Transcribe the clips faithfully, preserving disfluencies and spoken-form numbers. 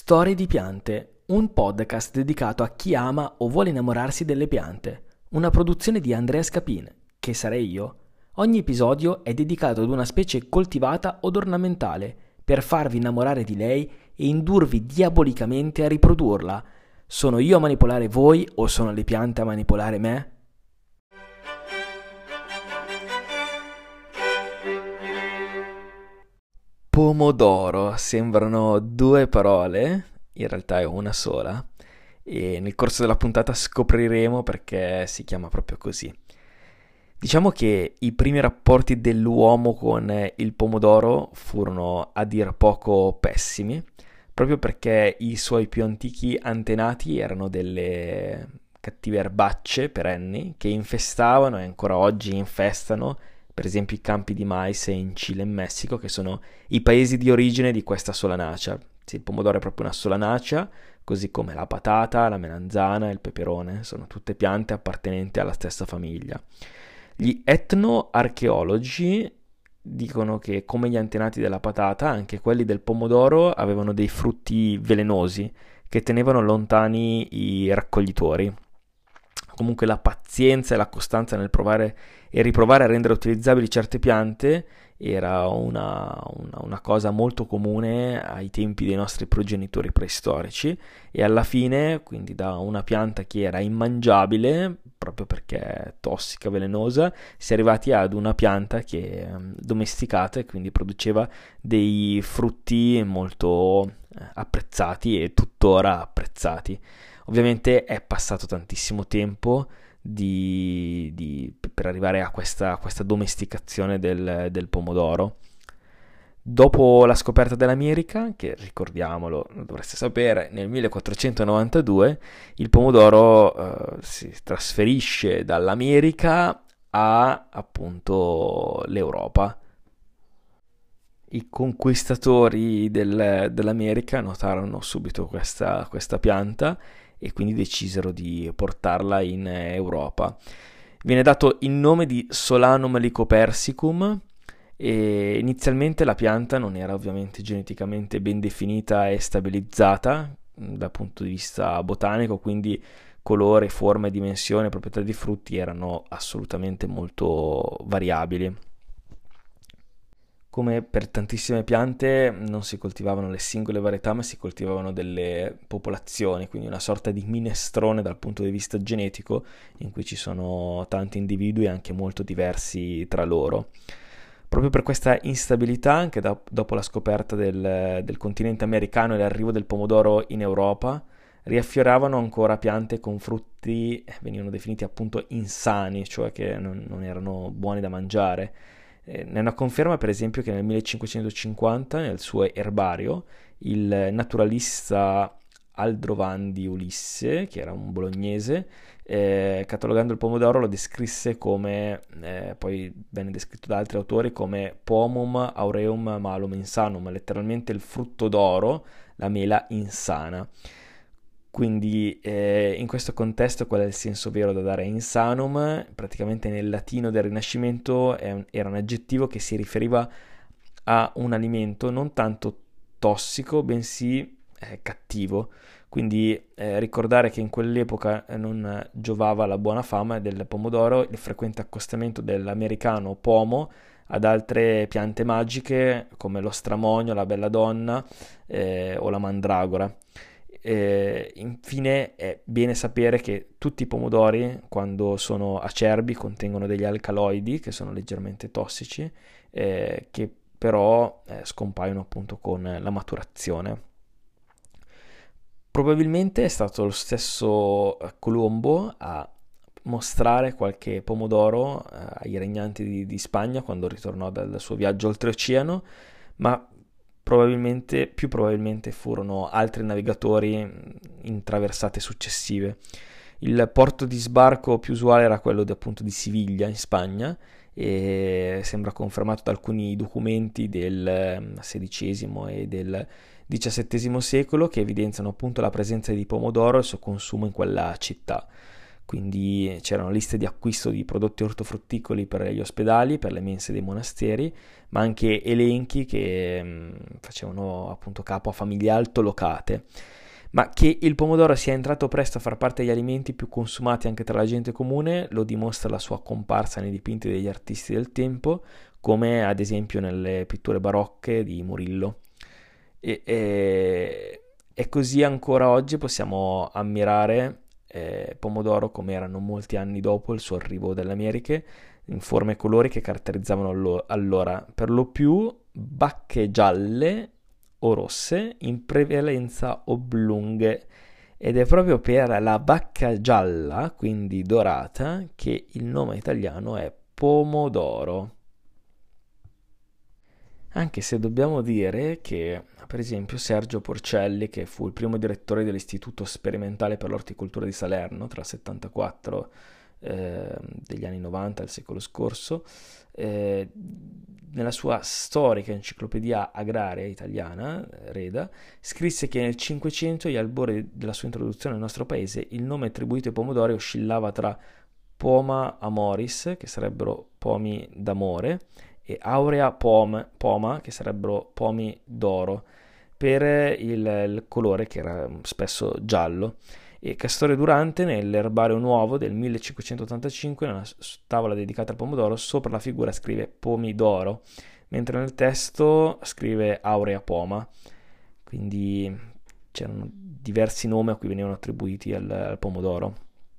Storie di piante, un podcast dedicato a chi ama o vuole innamorarsi delle piante. Una produzione di Andrea Scapin, che sarei io. Ogni episodio è dedicato ad una specie coltivata od ornamentale, per farvi innamorare di lei e indurvi diabolicamente a riprodurla. Sono io a manipolare voi o sono le piante a manipolare me? Pomodoro, sembrano due parole, in realtà è una sola, e nel corso della puntata scopriremo perché si chiama proprio così. Diciamo che i primi rapporti dell'uomo con il pomodoro furono a dir poco pessimi, proprio perché i suoi più antichi antenati erano delle cattive erbacce perenni che infestavano e ancora oggi infestano per esempio i campi di mais in Cile e in Messico, che sono i paesi di origine di questa solanacea. Sì, il pomodoro è proprio una solanacea, così come la patata, la melanzana e il peperone, sono tutte piante appartenenti alla stessa famiglia. Gli etnoarcheologi dicono che, come gli antenati della patata, anche quelli del pomodoro avevano dei frutti velenosi che tenevano lontani i raccoglitori. Comunque la pazienza e la costanza nel provare e riprovare a rendere utilizzabili certe piante era una, una, una cosa molto comune ai tempi dei nostri progenitori preistorici, e alla fine, quindi da una pianta che era immangiabile proprio perché tossica, velenosa, si è arrivati ad una pianta che è domesticata e quindi produceva dei frutti molto apprezzati e tuttora apprezzati. Ovviamente è passato tantissimo tempo di, di, per arrivare a questa, a questa domesticazione del, del pomodoro. Dopo la scoperta dell'America, che ricordiamolo, dovreste sapere, nel millequattrocentonovantadue il pomodoro eh, si trasferisce dall'America a appunto l'Europa. I conquistatori del, dell'America notarono subito questa, questa pianta e quindi decisero di portarla in Europa. Viene dato il nome di Solanum lycopersicum e inizialmente la pianta non era ovviamente geneticamente ben definita e stabilizzata dal punto di vista botanico, quindi colore, forma e dimensione, proprietà di frutti erano assolutamente molto variabili. Come per tantissime piante non si coltivavano le singole varietà, ma si coltivavano delle popolazioni, quindi una sorta di minestrone dal punto di vista genetico, in cui ci sono tanti individui anche molto diversi tra loro. Proprio per questa instabilità, anche da, dopo la scoperta del, del continente americano e l'arrivo del pomodoro in Europa, riaffioravano ancora piante con frutti, venivano definiti appunto insani, cioè che non, non erano buoni da mangiare. Ne è una conferma per esempio che nel millecinquecentocinquanta nel suo erbario il naturalista Aldrovandi Ulisse, che era un bolognese, eh, catalogando il pomodoro lo descrisse come, eh, poi venne descritto da altri autori come pomum aureum malum insanum, letteralmente il frutto d'oro, la mela insana. Quindi eh, in questo contesto qual è il senso vero da dare a insanum? Praticamente nel latino del Rinascimento è un, era un aggettivo che si riferiva a un alimento non tanto tossico, bensì eh, cattivo. Quindi eh, ricordare che in quell'epoca non giovava la buona fama del pomodoro il frequente accostamento dell'americano pomo ad altre piante magiche come lo stramonio, la belladonna eh, o la mandragora. Eh, infine è bene sapere che tutti i pomodori, quando sono acerbi, contengono degli alcaloidi che sono leggermente tossici, eh, che però eh, scompaiono appunto con la maturazione. Probabilmente è stato lo stesso Colombo a mostrare qualche pomodoro eh, ai regnanti di, di Spagna quando ritornò dal suo viaggio oltreoceano, ma probabilmente, più probabilmente furono altri navigatori in traversate successive. Il porto di sbarco più usuale era quello di, appunto di Siviglia in Spagna, e sembra confermato da alcuni documenti del sedicesimo e del diciassettesimo secolo che evidenziano appunto la presenza di pomodoro e il suo consumo in quella città. quindi c'erano liste di acquisto di prodotti ortofrutticoli per gli ospedali, per le mense dei monasteri, ma anche elenchi che mh, facevano appunto capo a famiglie altolocate. Ma che il pomodoro sia entrato presto a far parte degli alimenti più consumati anche tra la gente comune lo dimostra la sua comparsa nei dipinti degli artisti del tempo, come ad esempio nelle pitture barocche di Murillo. E, e, e così ancora oggi possiamo ammirare eh, pomodoro come erano molti anni dopo il suo arrivo dalle Americhe, in forme e colori che caratterizzavano allo- allora per lo più bacche gialle o rosse, in prevalenza oblunghe. Ed è proprio per la bacca gialla, quindi dorata, che il nome italiano è pomodoro. Anche se dobbiamo dire che, per esempio, Sergio Porcelli, che fu il primo direttore dell'Istituto Sperimentale per l'Orticoltura di Salerno tra il settantaquattro eh, degli anni novanta del secolo scorso, eh, nella sua storica enciclopedia agraria italiana, Reda, scrisse che nel Cinquecento, agli albori della sua introduzione nel nostro paese, il nome attribuito ai pomodori oscillava tra Poma amoris, che sarebbero pomi d'amore, e Aurea pom, poma, che sarebbero pomi d'oro, per il, il colore che era spesso giallo. E Castore Durante, nell'Erbario Nuovo del millecinquecentottantacinque, nella tavola dedicata al pomodoro, sopra la figura scrive pomidoro, mentre nel testo scrive Aurea poma. Quindi c'erano diversi nomi a cui venivano attribuiti al, al pomodoro.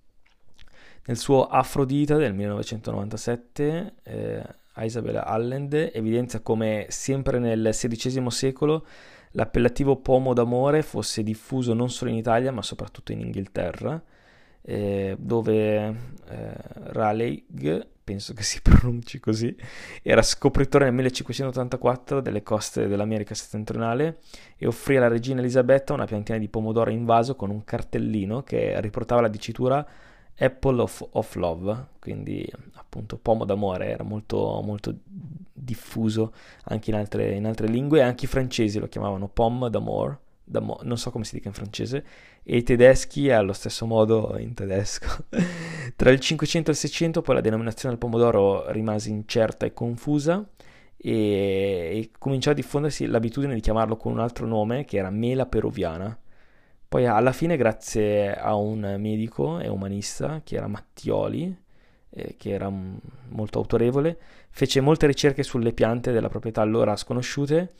Nel suo Afrodita del millenovecentonovantasette, eh, Isabel Allende evidenzia come sempre nel sedicesimo secolo l'appellativo pomo d'amore fosse diffuso non solo in Italia ma soprattutto in Inghilterra, eh, dove eh, Raleigh, penso che si pronunci così, era scopritore nel millecinquecentottantaquattro delle coste dell'America settentrionale e offrì alla regina Elisabetta una piantina di pomodoro in vaso con un cartellino che riportava la dicitura Apple of, of Love, quindi appunto pomo d'amore, era molto, molto diffuso anche in altre, in altre lingue, anche i francesi lo chiamavano pomme d'amour, d'amo- non so come si dica in francese, e i tedeschi allo stesso modo in tedesco. Tra il Cinquecento e il Seicento poi la denominazione del pomodoro rimase incerta e confusa e, e cominciò a diffondersi l'abitudine di chiamarlo con un altro nome che era mela peruviana. Poi alla fine, grazie a un medico e umanista che era Mattioli, eh, che era um, molto autorevole, fece molte ricerche sulle piante della proprietà allora sconosciute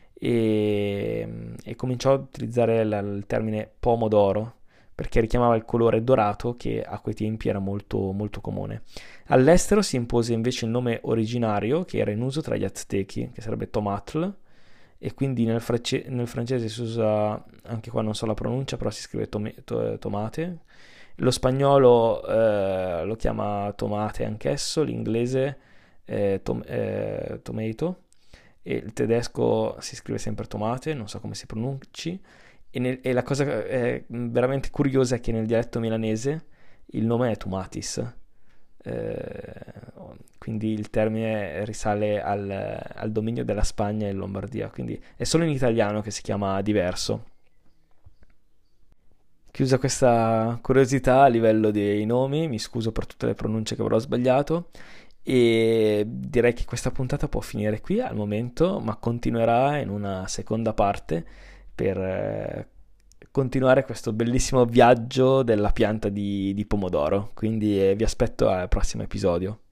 e, e cominciò a utilizzare la, il termine pomodoro perché richiamava il colore dorato che a quei tempi era molto, molto comune. All'estero si impose invece il nome originario che era in uso tra gli aztechi, che sarebbe tomatl, e quindi nel, france- nel francese si usa, anche qua non so la pronuncia, però si scrive tome- to- tomate. Lo spagnolo eh, lo chiama tomate anch'esso, l'inglese eh, tom- eh, tomato, e il tedesco si scrive sempre tomate, non so come si pronunci. E, nel- e la cosa eh, veramente curiosa è che nel dialetto milanese il nome è tomatis. Eh, quindi il termine risale al, al dominio della Spagna e Lombardia, quindi è solo in italiano che si chiama diverso. Chiusa questa curiosità a livello dei nomi, mi scuso per tutte le pronunce che avrò sbagliato e direi che questa puntata può finire qui al momento, ma continuerà in una seconda parte per eh, continuare questo bellissimo viaggio della pianta di, di pomodoro. Quindi eh, vi aspetto al prossimo episodio.